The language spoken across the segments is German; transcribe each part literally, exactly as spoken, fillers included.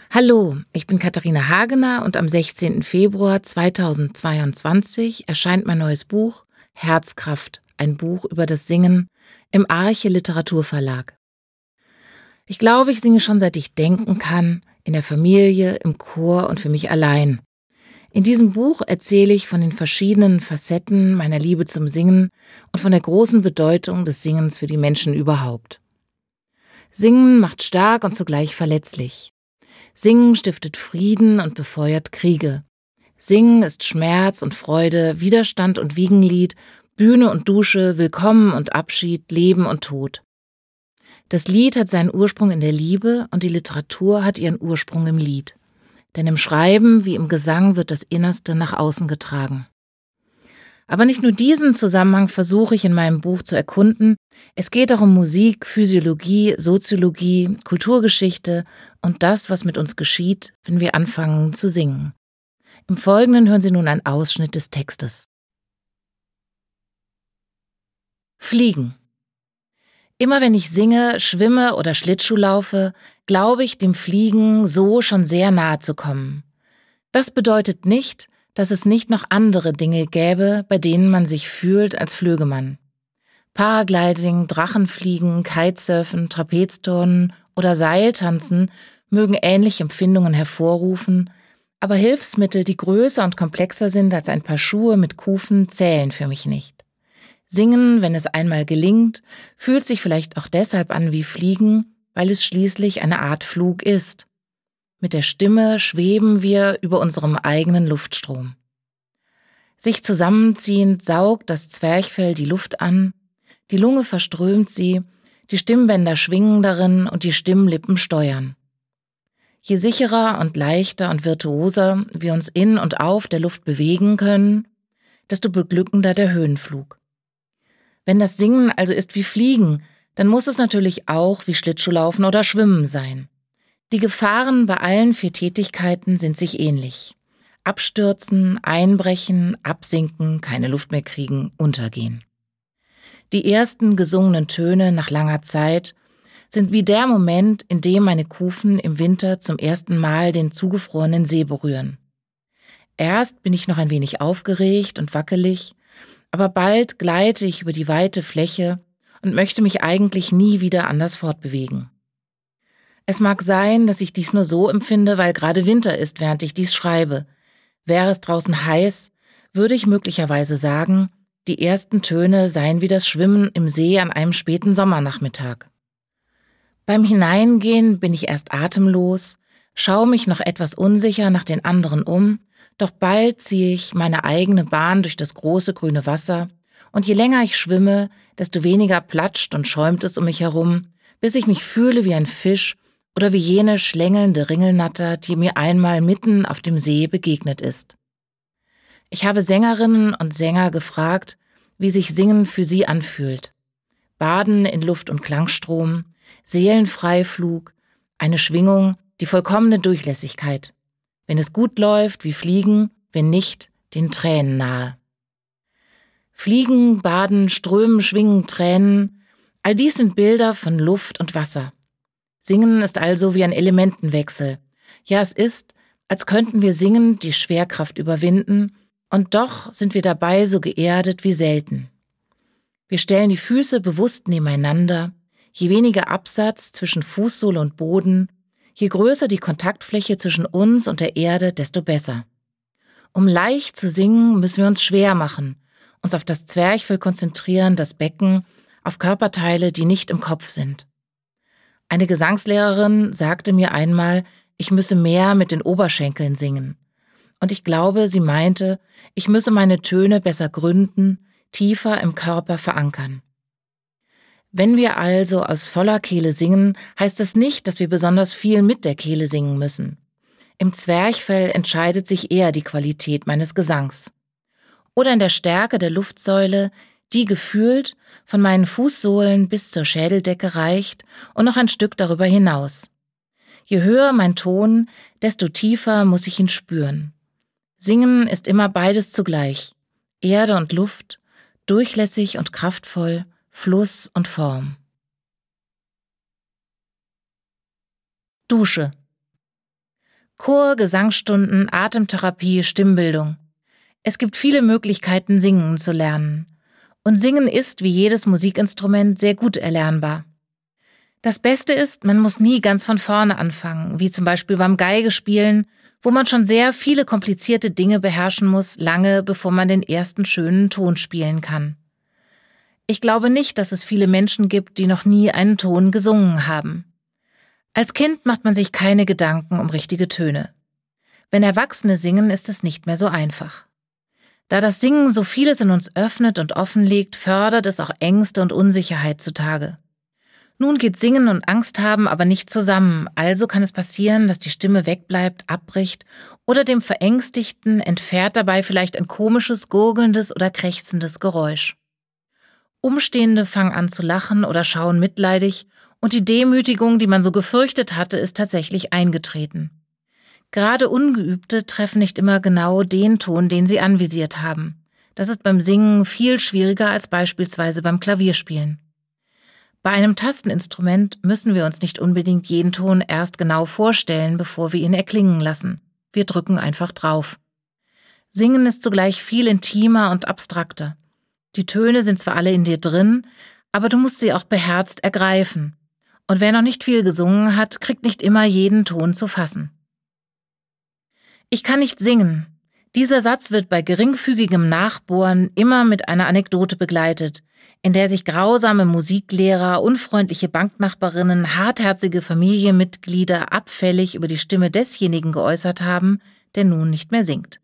Hallo, ich bin Katharina Hagener und am sechzehnten Februar zweitausendzweiundzwanzig erscheint mein neues Buch Herzkraft, ein Buch über das Singen im Arche Literaturverlag. Ich glaube, ich singe schon seit ich denken kann, in der Familie, im Chor und für mich allein. In diesem Buch erzähle ich von den verschiedenen Facetten meiner Liebe zum Singen und von der großen Bedeutung des Singens für die Menschen überhaupt. Singen macht stark und zugleich verletzlich. Singen stiftet Frieden und befeuert Kriege. Singen ist Schmerz und Freude, Widerstand und Wiegenlied, Bühne und Dusche, Willkommen und Abschied, Leben und Tod. Das Lied hat seinen Ursprung in der Liebe und die Literatur hat ihren Ursprung im Lied. Denn im Schreiben wie im Gesang wird das Innerste nach außen getragen. Aber nicht nur diesen Zusammenhang versuche ich in meinem Buch zu erkunden. Es geht auch um Musik, Physiologie, Soziologie, Kulturgeschichte und das, was mit uns geschieht, wenn wir anfangen zu singen. Im Folgenden hören Sie nun einen Ausschnitt des Textes. Fliegen. Immer wenn ich singe, schwimme oder Schlittschuh laufe, glaube ich, dem Fliegen so schon sehr nahe zu kommen. Das bedeutet nicht, dass es nicht noch andere Dinge gäbe, bei denen man sich fühlt als Flögemann. Paragliding, Drachenfliegen, Kitesurfen, Trapezturnen oder Seiltanzen mögen ähnliche Empfindungen hervorrufen, aber Hilfsmittel, die größer und komplexer sind als ein paar Schuhe mit Kufen, zählen für mich nicht. Singen, wenn es einmal gelingt, fühlt sich vielleicht auch deshalb an wie Fliegen, weil es schließlich eine Art Flug ist. Mit der Stimme schweben wir über unserem eigenen Luftstrom. Sich zusammenziehend saugt das Zwerchfell die Luft an, die Lunge verströmt sie, die Stimmbänder schwingen darin und die Stimmlippen steuern. Je sicherer und leichter und virtuoser wir uns in und auf der Luft bewegen können, desto beglückender der Höhenflug. Wenn das Singen also ist wie Fliegen, dann muss es natürlich auch wie Schlittschuhlaufen oder Schwimmen sein. Die Gefahren bei allen vier Tätigkeiten sind sich ähnlich. Abstürzen, einbrechen, absinken, keine Luft mehr kriegen, untergehen. Die ersten gesungenen Töne nach langer Zeit sind wie der Moment, in dem meine Kufen im Winter zum ersten Mal den zugefrorenen See berühren. Erst bin ich noch ein wenig aufgeregt und wackelig, aber bald gleite ich über die weite Fläche und möchte mich eigentlich nie wieder anders fortbewegen. Es mag sein, dass ich dies nur so empfinde, weil gerade Winter ist, während ich dies schreibe. Wäre es draußen heiß, würde ich möglicherweise sagen, die ersten Töne seien wie das Schwimmen im See an einem späten Sommernachmittag. Beim Hineingehen bin ich erst atemlos, schaue mich noch etwas unsicher nach den anderen um, doch bald ziehe ich meine eigene Bahn durch das große grüne Wasser und je länger ich schwimme, desto weniger platscht und schäumt es um mich herum, bis ich mich fühle wie ein Fisch oder wie jene schlängelnde Ringelnatter, die mir einmal mitten auf dem See begegnet ist. Ich habe Sängerinnen und Sänger gefragt, wie sich Singen für sie anfühlt. Baden in Luft und Klangstrom, Seelenfreiflug, eine Schwingung, die vollkommene Durchlässigkeit. Wenn es gut läuft, wie Fliegen, wenn nicht, den Tränen nahe. Fliegen, Baden, Strömen, Schwingen, Tränen, all dies sind Bilder von Luft und Wasser. Singen ist also wie ein Elementenwechsel. Ja, es ist, als könnten wir singend die Schwerkraft überwinden, und doch sind wir dabei so geerdet wie selten. Wir stellen die Füße bewusst nebeneinander, je weniger Absatz zwischen Fußsohle und Boden, je größer die Kontaktfläche zwischen uns und der Erde, desto besser. Um leicht zu singen, müssen wir uns schwer machen, uns auf das Zwerchfell konzentrieren, das Becken, auf Körperteile, die nicht im Kopf sind. Eine Gesangslehrerin sagte mir einmal, ich müsse mehr mit den Oberschenkeln singen. Und ich glaube, sie meinte, ich müsse meine Töne besser gründen, tiefer im Körper verankern. Wenn wir also aus voller Kehle singen, heißt das nicht, dass wir besonders viel mit der Kehle singen müssen. Im Zwerchfell entscheidet sich eher die Qualität meines Gesangs. Oder in der Stärke der Luftsäule, die gefühlt von meinen Fußsohlen bis zur Schädeldecke reicht und noch ein Stück darüber hinaus. Je höher mein Ton, desto tiefer muss ich ihn spüren. Singen ist immer beides zugleich, Erde und Luft, durchlässig und kraftvoll, Fluss und Form. Dusche. Chor, Gesangsstunden, Atemtherapie, Stimmbildung. Es gibt viele Möglichkeiten, singen zu lernen. Und Singen ist, wie jedes Musikinstrument, sehr gut erlernbar. Das Beste ist, man muss nie ganz von vorne anfangen, wie zum Beispiel beim Geigespielen, wo man schon sehr viele komplizierte Dinge beherrschen muss, lange bevor man den ersten schönen Ton spielen kann. Ich glaube nicht, dass es viele Menschen gibt, die noch nie einen Ton gesungen haben. Als Kind macht man sich keine Gedanken um richtige Töne. Wenn Erwachsene singen, ist es nicht mehr so einfach. Da das Singen so vieles in uns öffnet und offenlegt, fördert es auch Ängste und Unsicherheit zutage. Nun geht Singen und Angst haben aber nicht zusammen, also kann es passieren, dass die Stimme wegbleibt, abbricht oder dem Verängstigten entfährt dabei vielleicht ein komisches, gurgelndes oder krächzendes Geräusch. Umstehende fangen an zu lachen oder schauen mitleidig und die Demütigung, die man so gefürchtet hatte, ist tatsächlich eingetreten. Gerade Ungeübte treffen nicht immer genau den Ton, den sie anvisiert haben. Das ist beim Singen viel schwieriger als beispielsweise beim Klavierspielen. Bei einem Tasteninstrument müssen wir uns nicht unbedingt jeden Ton erst genau vorstellen, bevor wir ihn erklingen lassen. Wir drücken einfach drauf. Singen ist zugleich viel intimer und abstrakter. Die Töne sind zwar alle in dir drin, aber du musst sie auch beherzt ergreifen. Und wer noch nicht viel gesungen hat, kriegt nicht immer jeden Ton zu fassen. Ich kann nicht singen. Dieser Satz wird bei geringfügigem Nachbohren immer mit einer Anekdote begleitet, in der sich grausame Musiklehrer, unfreundliche Banknachbarinnen, hartherzige Familienmitglieder abfällig über die Stimme desjenigen geäußert haben, der nun nicht mehr singt.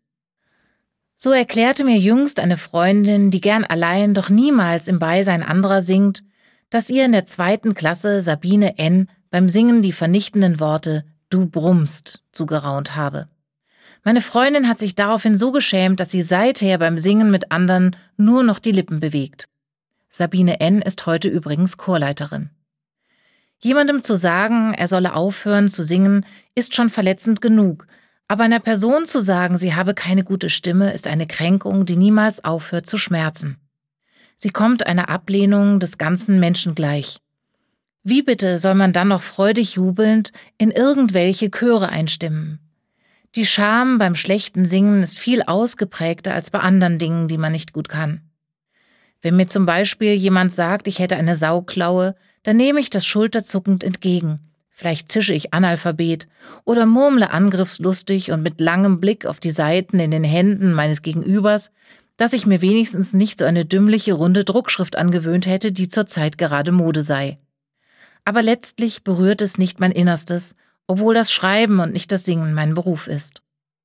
So erklärte mir jüngst eine Freundin, die gern allein, doch niemals im Beisein anderer singt, dass ihr in der zweiten Klasse Sabine N. beim Singen die vernichtenden Worte »Du brummst« zugeraunt habe. Meine Freundin hat sich daraufhin so geschämt, dass sie seither beim Singen mit anderen nur noch die Lippen bewegt. Sabine N. ist heute übrigens Chorleiterin. Jemandem zu sagen, er solle aufhören zu singen, ist schon verletzend genug, aber einer Person zu sagen, sie habe keine gute Stimme, ist eine Kränkung, die niemals aufhört zu schmerzen. Sie kommt einer Ablehnung des ganzen Menschen gleich. Wie bitte soll man dann noch freudig jubelnd in irgendwelche Chöre einstimmen? Die Scham beim schlechten Singen ist viel ausgeprägter als bei anderen Dingen, die man nicht gut kann. Wenn mir zum Beispiel jemand sagt, ich hätte eine Sauklaue, dann nehme ich das schulterzuckend entgegen. Vielleicht zische ich Analphabet oder murmle angriffslustig und mit langem Blick auf die Seiten in den Händen meines Gegenübers, dass ich mir wenigstens nicht so eine dümmliche, runde Druckschrift angewöhnt hätte, die zurzeit gerade Mode sei. Aber letztlich berührt es nicht mein Innerstes, obwohl das Schreiben und nicht das Singen mein Beruf ist.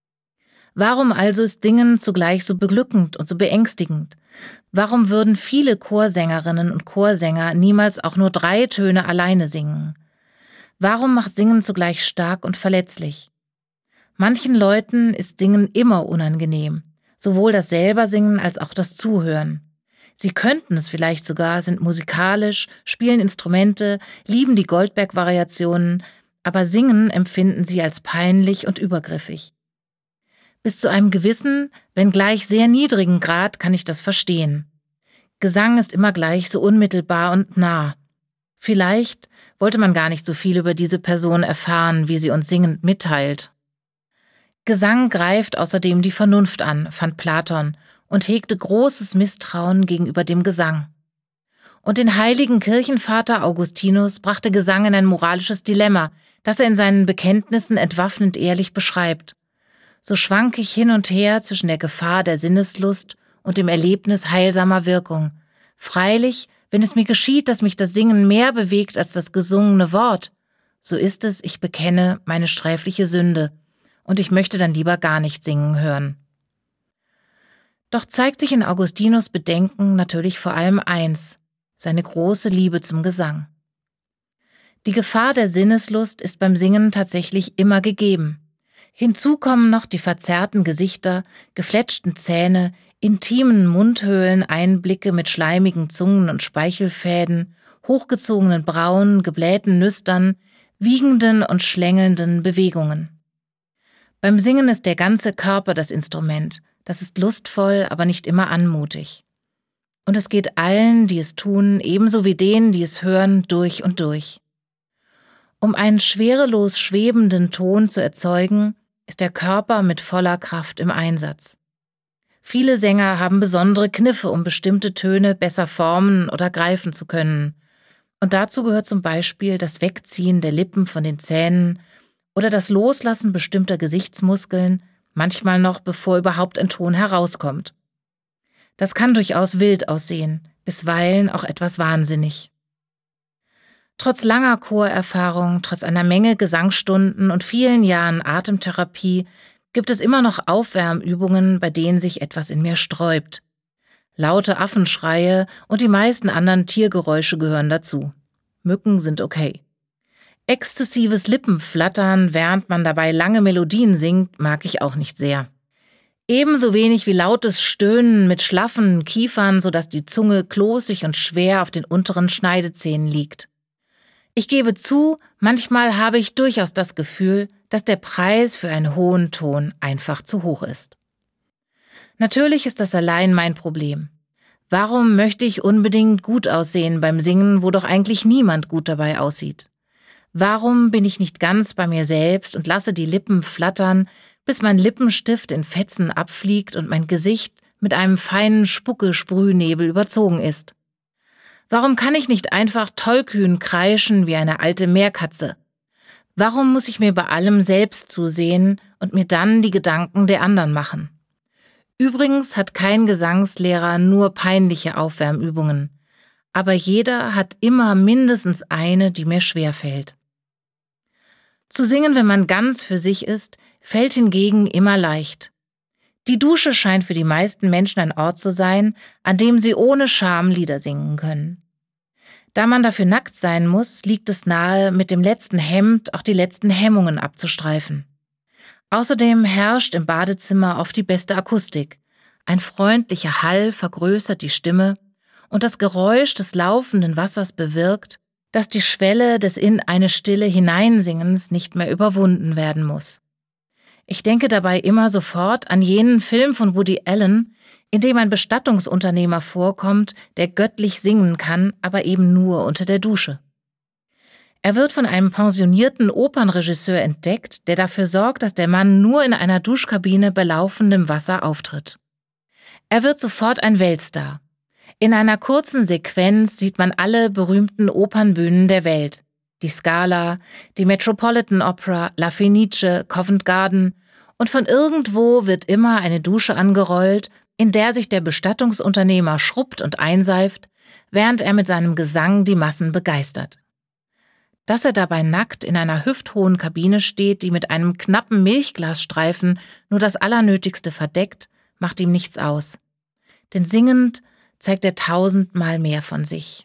Warum also ist Singen zugleich so beglückend und so beängstigend? Warum würden viele Chorsängerinnen und Chorsänger niemals auch nur drei Töne alleine singen? Warum macht Singen zugleich stark und verletzlich? Manchen Leuten ist Singen immer unangenehm, sowohl das selber Singen als auch das Zuhören. Sie könnten es vielleicht sogar, sind musikalisch, spielen Instrumente, lieben die Goldberg-Variationen, aber Singen empfinden sie als peinlich und übergriffig. Bis zu einem gewissen, wenngleich sehr niedrigen Grad kann ich das verstehen. Gesang ist immer gleich so unmittelbar und nah. Vielleicht wollte man gar nicht so viel über diese Person erfahren, wie sie uns singend mitteilt. Gesang greift außerdem die Vernunft an, fand Platon, und hegte großes Misstrauen gegenüber dem Gesang. Und den heiligen Kirchenvater Augustinus brachte Gesang in ein moralisches Dilemma, das er in seinen Bekenntnissen entwaffnend ehrlich beschreibt. So schwank ich hin und her zwischen der Gefahr der Sinneslust und dem Erlebnis heilsamer Wirkung. Freilich, wenn es mir geschieht, dass mich das Singen mehr bewegt als das gesungene Wort, so ist es, ich bekenne meine sträfliche Sünde, und ich möchte dann lieber gar nicht singen hören. Doch zeigt sich in Augustinus Bedenken natürlich vor allem eins: seine große Liebe zum Gesang. Die Gefahr der Sinneslust ist beim Singen tatsächlich immer gegeben. Hinzu kommen noch die verzerrten Gesichter, gefletschten Zähne, intimen Mundhöhlen, Einblicke mit schleimigen Zungen und Speichelfäden, hochgezogenen Brauen, geblähten Nüstern, wiegenden und schlängelnden Bewegungen. Beim Singen ist der ganze Körper das Instrument. Das ist lustvoll, aber nicht immer anmutig. Und es geht allen, die es tun, ebenso wie denen, die es hören, durch und durch. Um einen schwerelos schwebenden Ton zu erzeugen, ist der Körper mit voller Kraft im Einsatz. Viele Sänger haben besondere Kniffe, um bestimmte Töne besser formen oder greifen zu können. Und dazu gehört zum Beispiel das Wegziehen der Lippen von den Zähnen oder das Loslassen bestimmter Gesichtsmuskeln, manchmal noch bevor überhaupt ein Ton herauskommt. Das kann durchaus wild aussehen, bisweilen auch etwas wahnsinnig. Trotz langer Chorerfahrung, trotz einer Menge Gesangsstunden und vielen Jahren Atemtherapie gibt es immer noch Aufwärmübungen, bei denen sich etwas in mir sträubt. Laute Affenschreie und die meisten anderen Tiergeräusche gehören dazu. Mücken sind okay. Exzessives Lippenflattern, während man dabei lange Melodien singt, mag ich auch nicht sehr. Ebenso wenig wie lautes Stöhnen mit schlaffen Kiefern, sodass die Zunge kloßig und schwer auf den unteren Schneidezähnen liegt. Ich gebe zu, manchmal habe ich durchaus das Gefühl, dass der Preis für einen hohen Ton einfach zu hoch ist. Natürlich ist das allein mein Problem. Warum möchte ich unbedingt gut aussehen beim Singen, wo doch eigentlich niemand gut dabei aussieht? Warum bin ich nicht ganz bei mir selbst und lasse die Lippen flattern, bis mein Lippenstift in Fetzen abfliegt und mein Gesicht mit einem feinen Spucke-Sprühnebel überzogen ist? Warum kann ich nicht einfach tollkühn kreischen wie eine alte Meerkatze? Warum muss ich mir bei allem selbst zusehen und mir dann die Gedanken der anderen machen? Übrigens hat kein Gesangslehrer nur peinliche Aufwärmübungen, aber jeder hat immer mindestens eine, die mir schwerfällt. Zu singen, wenn man ganz für sich ist, fällt hingegen immer leicht. Die Dusche scheint für die meisten Menschen ein Ort zu sein, an dem sie ohne Scham Lieder singen können. Da man dafür nackt sein muss, liegt es nahe, mit dem letzten Hemd auch die letzten Hemmungen abzustreifen. Außerdem herrscht im Badezimmer oft die beste Akustik. Ein freundlicher Hall vergrößert die Stimme und das Geräusch des laufenden Wassers bewirkt, dass die Schwelle des in eine Stille Hineinsingens nicht mehr überwunden werden muss. Ich denke dabei immer sofort an jenen Film von Woody Allen, in dem ein Bestattungsunternehmer vorkommt, der göttlich singen kann, aber eben nur unter der Dusche. Er wird von einem pensionierten Opernregisseur entdeckt, der dafür sorgt, dass der Mann nur in einer Duschkabine bei laufendem Wasser auftritt. Er wird sofort ein Weltstar. In einer kurzen Sequenz sieht man alle berühmten Opernbühnen der Welt. Die Scala, die Metropolitan Opera, La Fenice, Covent Garden und von irgendwo wird immer eine Dusche angerollt, in der sich der Bestattungsunternehmer schrubbt und einseift, während er mit seinem Gesang die Massen begeistert. Dass er dabei nackt in einer hüfthohen Kabine steht, die mit einem knappen Milchglasstreifen nur das Allernötigste verdeckt, macht ihm nichts aus. Denn singend zeigt er tausendmal mehr von sich.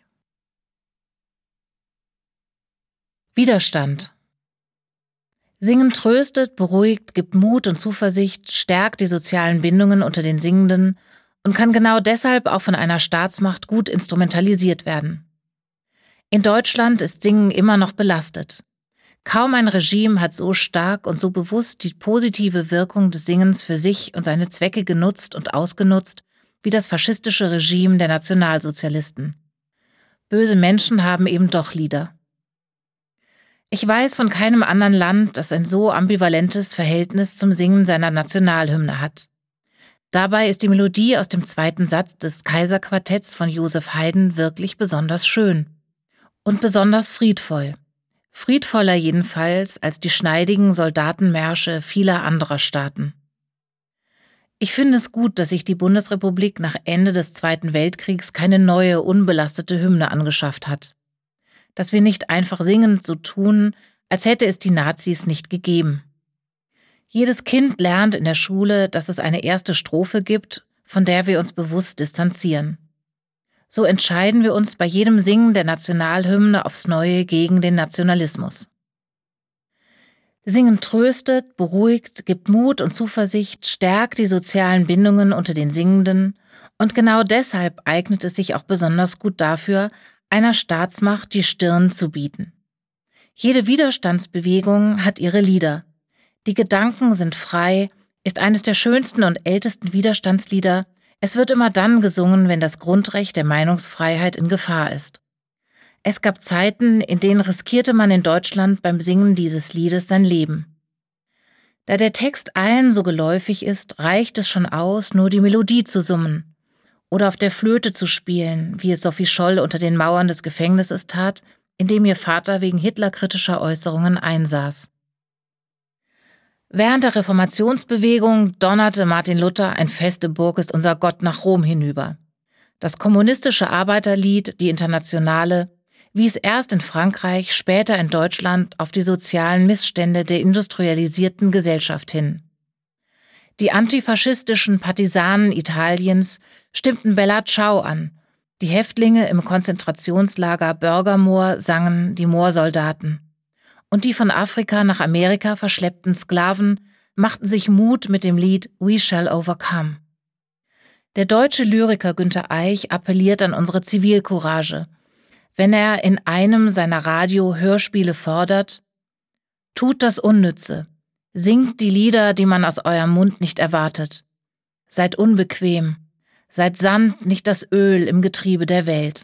Widerstand. Singen tröstet, beruhigt, gibt Mut und Zuversicht, stärkt die sozialen Bindungen unter den Singenden und kann genau deshalb auch von einer Staatsmacht gut instrumentalisiert werden. In Deutschland ist Singen immer noch belastet. Kaum ein Regime hat so stark und so bewusst die positive Wirkung des Singens für sich und seine Zwecke genutzt und ausgenutzt, wie das faschistische Regime der Nationalsozialisten. Böse Menschen haben eben doch Lieder. Ich weiß von keinem anderen Land, das ein so ambivalentes Verhältnis zum Singen seiner Nationalhymne hat. Dabei ist die Melodie aus dem zweiten Satz des Kaiserquartetts von Joseph Haydn wirklich besonders schön und besonders friedvoll. Friedvoller jedenfalls als die schneidigen Soldatenmärsche vieler anderer Staaten. Ich finde es gut, dass sich die Bundesrepublik nach Ende des Zweiten Weltkriegs keine neue, unbelastete Hymne angeschafft hat. Dass wir nicht einfach singend so tun, als hätte es die Nazis nicht gegeben. Jedes Kind lernt in der Schule, dass es eine erste Strophe gibt, von der wir uns bewusst distanzieren. So entscheiden wir uns bei jedem Singen der Nationalhymne aufs Neue gegen den Nationalismus. Singen tröstet, beruhigt, gibt Mut und Zuversicht, stärkt die sozialen Bindungen unter den Singenden und genau deshalb eignet es sich auch besonders gut dafür, einer Staatsmacht die Stirn zu bieten. Jede Widerstandsbewegung hat ihre Lieder. Die Gedanken sind frei, ist eines der schönsten und ältesten Widerstandslieder. Es wird immer dann gesungen, wenn das Grundrecht der Meinungsfreiheit in Gefahr ist. Es gab Zeiten, in denen riskierte man in Deutschland beim Singen dieses Liedes sein Leben. Da der Text allen so geläufig ist, reicht es schon aus, nur die Melodie zu summen oder auf der Flöte zu spielen, wie es Sophie Scholl unter den Mauern des Gefängnisses tat, in dem ihr Vater wegen hitlerkritischer Äußerungen einsaß. Während der Reformationsbewegung donnerte Martin Luther: Ein feste Burg ist unser Gott nach Rom hinüber. Das kommunistische Arbeiterlied, die Internationale, wies erst in Frankreich, später in Deutschland auf die sozialen Missstände der industrialisierten Gesellschaft hin. Die antifaschistischen Partisanen Italiens stimmten Bella Ciao an. Die Häftlinge im Konzentrationslager Börgermoor sangen Die Moorsoldaten. Und die von Afrika nach Amerika verschleppten Sklaven machten sich Mut mit dem Lied We Shall Overcome. Der deutsche Lyriker Günter Eich appelliert an unsere Zivilcourage, wenn er in einem seiner Radio-Hörspiele fordert: Tut das Unnütze, singt die Lieder, die man aus eurem Mund nicht erwartet. Seid unbequem, seid Sand, nicht das Öl im Getriebe der Welt.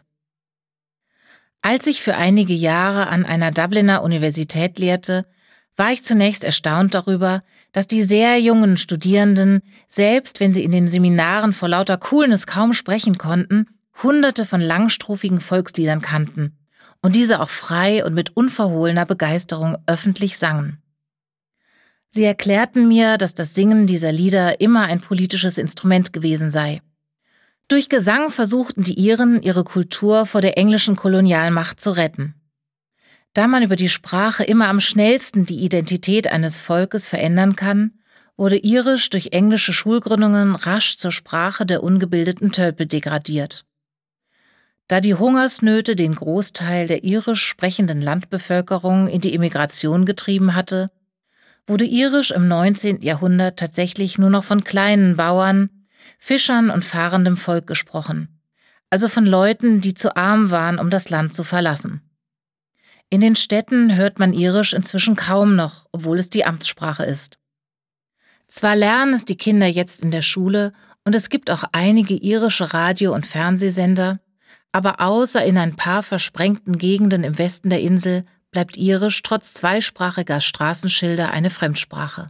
Als ich für einige Jahre an einer Dubliner Universität lehrte, war ich zunächst erstaunt darüber, dass die sehr jungen Studierenden, selbst wenn sie in den Seminaren vor lauter Coolness kaum sprechen konnten, Hunderte von langstrophigen Volksliedern kannten und diese auch frei und mit unverhohlener Begeisterung öffentlich sangen. Sie erklärten mir, dass das Singen dieser Lieder immer ein politisches Instrument gewesen sei. Durch Gesang versuchten die Iren, ihre Kultur vor der englischen Kolonialmacht zu retten. Da man über die Sprache immer am schnellsten die Identität eines Volkes verändern kann, wurde Irisch durch englische Schulgründungen rasch zur Sprache der ungebildeten Tölpel degradiert. Da die Hungersnöte den Großteil der irisch sprechenden Landbevölkerung in die Emigration getrieben hatte, wurde Irisch im neunzehnten Jahrhundert tatsächlich nur noch von kleinen Bauern, Fischern und fahrendem Volk gesprochen, also von Leuten, die zu arm waren, um das Land zu verlassen. In den Städten hört man Irisch inzwischen kaum noch, obwohl es die Amtssprache ist. Zwar lernen es die Kinder jetzt in der Schule und es gibt auch einige irische Radio- und Fernsehsender, aber außer in ein paar versprengten Gegenden im Westen der Insel bleibt Irisch trotz zweisprachiger Straßenschilder eine Fremdsprache.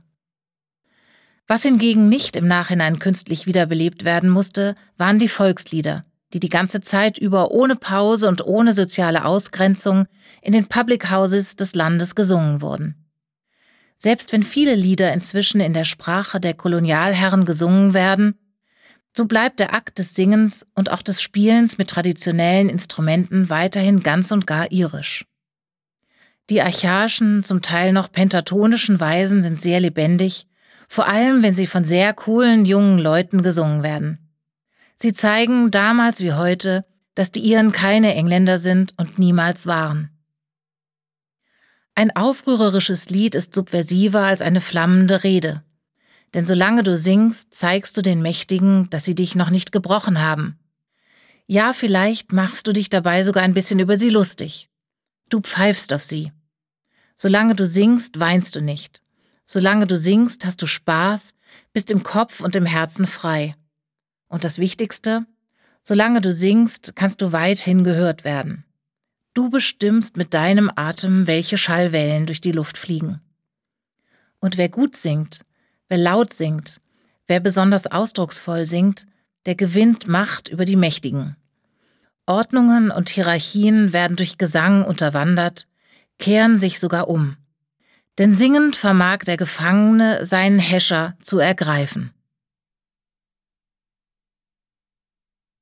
Was hingegen nicht im Nachhinein künstlich wiederbelebt werden musste, waren die Volkslieder, die die ganze Zeit über ohne Pause und ohne soziale Ausgrenzung in den Public Houses des Landes gesungen wurden. Selbst wenn viele Lieder inzwischen in der Sprache der Kolonialherren gesungen werden, so bleibt der Akt des Singens und auch des Spielens mit traditionellen Instrumenten weiterhin ganz und gar irisch. Die archaischen, zum Teil noch pentatonischen Weisen sind sehr lebendig, vor allem wenn sie von sehr coolen jungen Leuten gesungen werden. Sie zeigen, damals wie heute, dass die Iren keine Engländer sind und niemals waren. Ein aufrührerisches Lied ist subversiver als eine flammende Rede. Denn solange du singst, zeigst du den Mächtigen, dass sie dich noch nicht gebrochen haben. Ja, vielleicht machst du dich dabei sogar ein bisschen über sie lustig. Du pfeifst auf sie. Solange du singst, weinst du nicht. Solange du singst, hast du Spaß, bist im Kopf und im Herzen frei. Und das Wichtigste, solange du singst, kannst du weithin gehört werden. Du bestimmst mit deinem Atem, welche Schallwellen durch die Luft fliegen. Und wer gut singt, wer laut singt, wer besonders ausdrucksvoll singt, der gewinnt Macht über die Mächtigen. Ordnungen und Hierarchien werden durch Gesang unterwandert, kehren sich sogar um. Denn singend vermag der Gefangene seinen Häscher zu ergreifen.